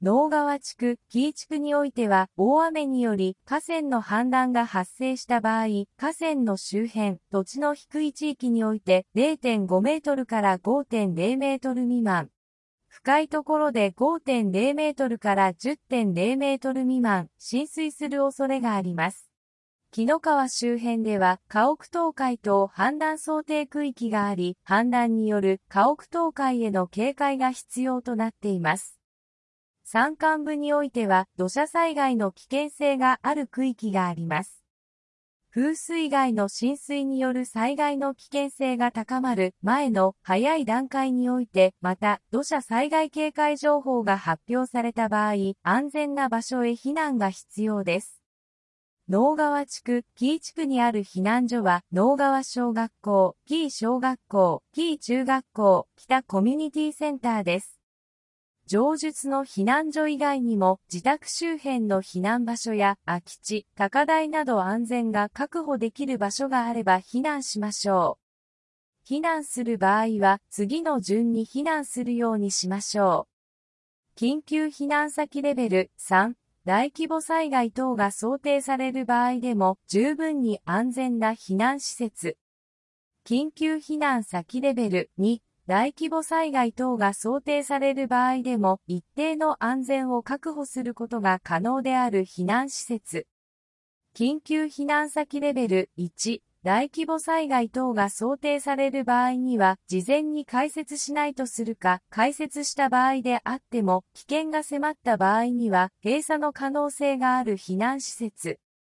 能川地区、紀伊地区においては、大雨により河川の氾濫が発生した場合、河川の周辺、土地の低い地域において0.5メートルから5.0メートル未満。深いところで5.0メートルから10.0メートル未満、浸水する恐れがあります。紀の川周辺では、家屋倒壊等氾濫想定区域があり、氾濫による家屋倒壊への警戒が必要となっています。山間部においては、土砂災害の危険性がある区域があります。風水害の浸水による災害の危険性が高まる前の早い段階において、また土砂災害警戒情報が発表された場合、安全な場所へ避難が必要です。能川地区、紀伊地区にある避難所は、能川小学校、紀伊小学校、紀伊中学校、北コミュニティセンターです。上述の避難所以外にも、自宅周辺の避難場所や空き地、高台など安全が確保できる場所があれば避難しましょう。避難する場合は、次の順に避難するようにしましょう。緊急避難先レベル3、大規模災害等が想定される場合でも、十分に安全な避難施設。緊急避難先レベル2、大規模災害等が想定される場合でも一定の安全を確保することが可能である避難施設。緊急避難先レベル1、大規模災害等が想定される場合には事前に開設しないとするか、開設した場合であっても危険が迫った場合には閉鎖の可能性がある避難施設。